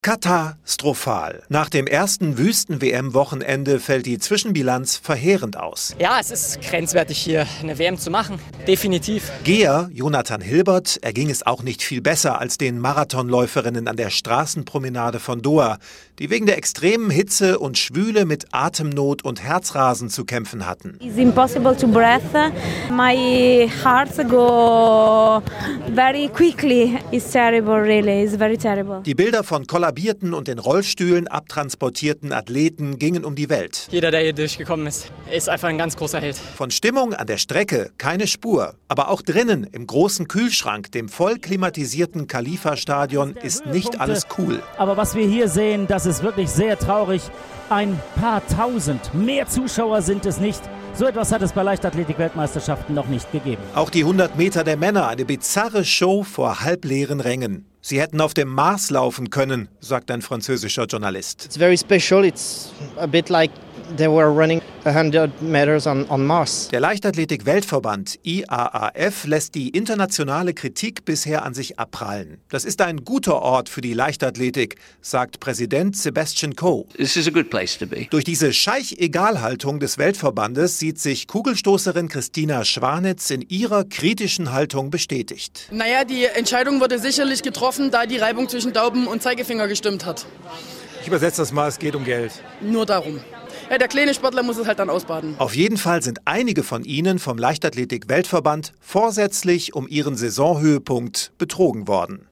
Katastrophal. Nach dem ersten Wüsten-WM-Wochenende fällt die Zwischenbilanz verheerend aus. Ja, es ist grenzwertig, hier eine WM zu machen. Definitiv. Geher Jonathan Hilbert erging es auch nicht viel besser als den Marathonläuferinnen an der Straßenpromenade von Doha, die wegen der extremen Hitze und Schwüle mit Atemnot und Herzrasen zu kämpfen hatten. It's impossible to breathe. My heart go very quickly. It's terrible, really. It's very terrible. Die Bilder von kollabierten und in Rollstühlen abtransportierten Athleten gingen um die Welt. Jeder, der hier durchgekommen ist einfach ein ganz großer Held. Von Stimmung an der Strecke keine Spur. Aber auch drinnen im großen Kühlschrank, dem voll klimatisierten Khalifa-Stadion, ist nicht alles cool. Aber was wir hier sehen, das ist wirklich sehr traurig. Ein paar tausend, mehr Zuschauer sind es nicht. So etwas hat es bei Leichtathletik-Weltmeisterschaften noch nicht gegeben. Auch die 100 Meter der Männer, eine bizarre Show vor halbleeren Rängen. Sie hätten auf dem Mars laufen können, sagt ein französischer Journalist. It's very special. It's a bit like they were running 100 meters on Mars. Der Leichtathletik-Weltverband IAAF lässt die internationale Kritik bisher an sich abprallen. Das ist ein guter Ort für die Leichtathletik, sagt Präsident Sebastian Coe. This is a good place to be. Durch diese Scheich-Egal-Haltung des Weltverbandes sieht sich Kugelstoßerin Christina Schwanitz in ihrer kritischen Haltung bestätigt. Naja, die Entscheidung wurde sicherlich getroffen, da die Reibung zwischen Daumen und Zeigefinger gestimmt hat. Ich übersetze das mal, es geht um Geld. Nur darum. Ja, der kleine Sportler muss es halt dann ausbaden. Auf jeden Fall sind einige von ihnen vom Leichtathletik-Weltverband vorsätzlich um ihren Saisonhöhepunkt betrogen worden.